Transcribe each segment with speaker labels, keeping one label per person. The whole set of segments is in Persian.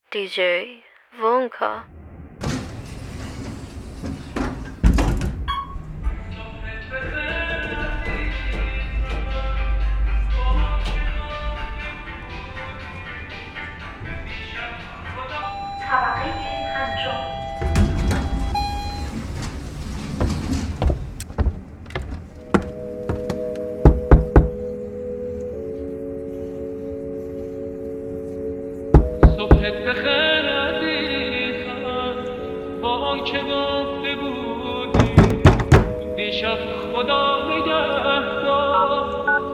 Speaker 1: DJ Vonka.
Speaker 2: صبحت بخیر عزیزم با آنکه گفته بودی دیشب خدا نگهدار.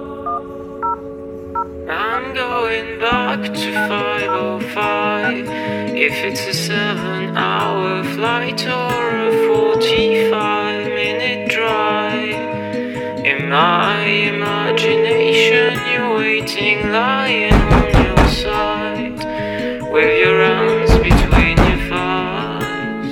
Speaker 3: I'm going back to 5:05. If it's a 7-hour flight or a 45-minute drive, in my imagination you're waiting, lying on your side, with your hands between your thighs.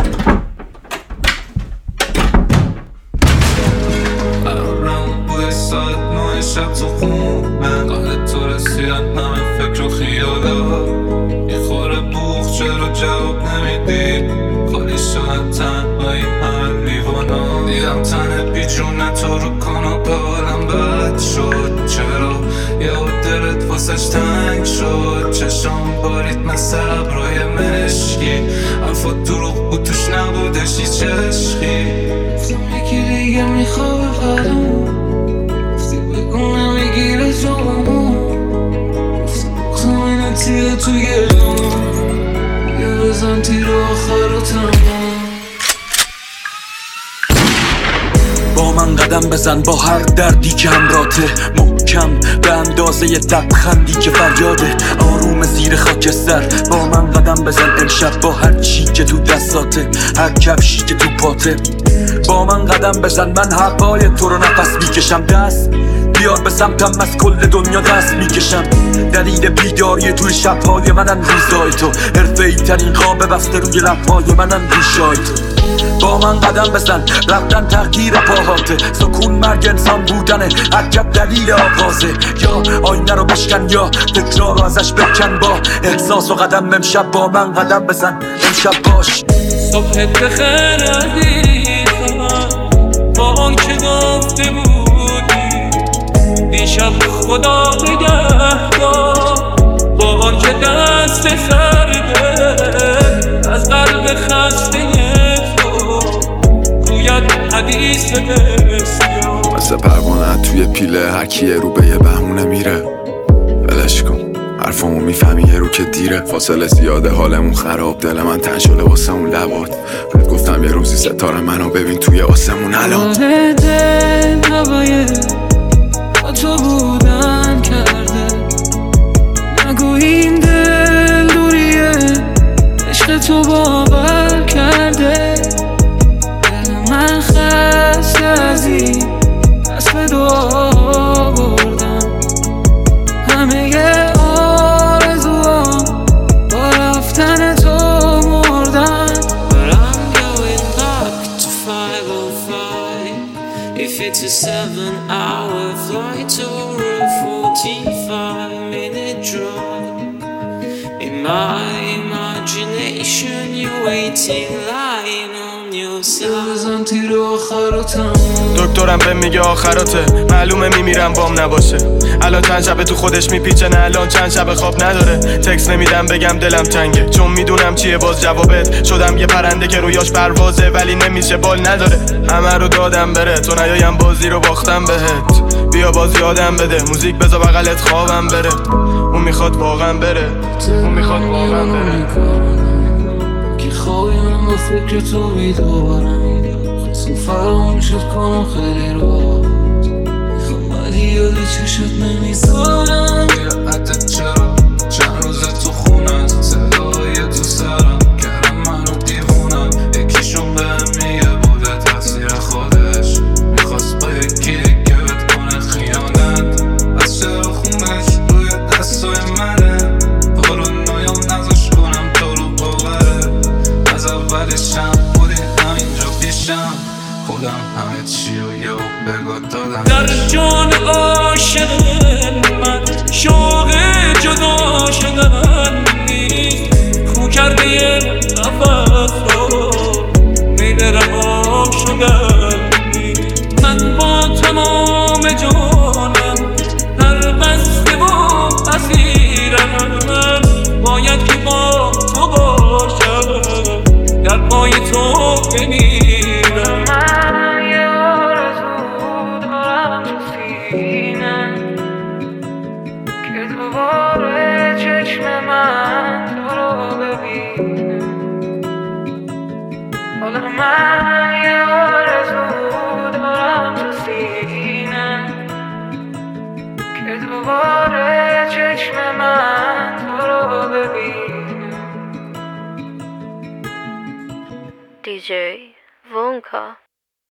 Speaker 4: قرارم بوی ساعت 9 شب تو خونه قاعد تو رسیدن همه فکر و خیالا میخوره بوخ چرا جواب نمیدی خالی شدن تنهایی همه لیوانا دیدم تنه بیجونه تو رو کاناپه حالم بد شد چرا یه دلت واسش تنگ شد چشام بارید مثل ابرای مشکی حرفات دروغ بود توش نبودش هیچ عشقی گفتم یکی دیگه میخواه قدم گفتی بگو نمیگیره جامون گفتم اینه تیه تو گلم یه بزن تیر آخر و تمام
Speaker 5: با من قدم بزن با هر دردی که همراته محکم به اندازه یه لبخندی که فریاده آروم زیر خاکستر با من قدم بزن امشب با هر چی که تو دستاته هر کفشی که تو پاته با من قدم بزن من هوای تو رو نفس میکشم دست بیار به سمتم از کل دنیا دست میکشم دلیل بیداری توی شبهای منن روزای تو حرفه‌ای ترین خواب بسته روی لبهای منن ریشای تو با من قدم بزن رفتن تغییر پاهاته سکون مرگ انسان بودنه عجب دلیل آغازه یا آینه رو بشکن یا تکرار رو ازش بکن با احساس و قدم امشب با من قدم بزن امشب باش
Speaker 2: صبحت بخیر عزیزم با آنکه گفته بودی دیشب خدا نگهدار با آنکه دست سرده از قلب خسته حدیث بسیار
Speaker 6: مثل پروانه توی پیله هرکیه رو به یه بهونه میره ولش کن حرفمو میفهمی یه رو که دیره فاصله زیاده حالمون خراب دل من تن شده واسه اون لبات بهت گفتم یه روزی ستاره منو ببین توی آسمون الان
Speaker 2: دل هوای با تو بودن کرده نگو این دل دوریه عشق تو باور کرده من خسته از این دست به دعا بردم همه آرزوام با رفتن تو مردن.
Speaker 3: But I'm going back to 5:05. If it's a 7-hour flight or a 45-minute drive, in my imagination you're waiting, lying on your side.
Speaker 4: بزن تیر آخر و تمام
Speaker 7: دکترم به میگه آخراته معلومه میمیرم بام نباشه الان چند شبه تو خودش میپیچه نه الان چند شبه خواب نداره تکس نمیدم بگم دلم تنگه چون میدونم چیه باز جوابت شدم یه پرنده که رویاش پروازه ولی نمیشه بال نداره همه رو دادم بره تو نیایم بازی رو باختم بهت بیا باز یادم بده موزیک بذار بغلت خوابم بره اون میخواد واقعا بره اون میخواد واقعا بره
Speaker 4: که خوابی من با فکر تو بیدارم خواستم فراموشت کنم خیلی رو ولی یاد چشت نمیذارم بیرعتت چرا چند روز تو خونم صدای تو سرم کردم منو دیوونم یکیشون بهم میگه بوده تقصیر خودش میخواست با یکی دیگه بهت کنه خیانت از چرا خونش روی دستای منه حالا نایم نذاش کنم تو رو باوره از اولشم بودی همینجا پیشم خودم همه چی رو یه بگو دادم
Speaker 2: در جان عاشق من شوق جدا
Speaker 3: نفس رو میل رها شدنی. من با تمام جانم در بسته و اسیرم، باید که با تو باشم، در پای تو بمیرم.
Speaker 2: من یه آرزو دارم تو سینه که دوباره چشم من تو رو ببینه. حالا من یه آرزو دارم تو سینه که دوباره چشم من تو رو ببینه.
Speaker 1: DJ Vonka.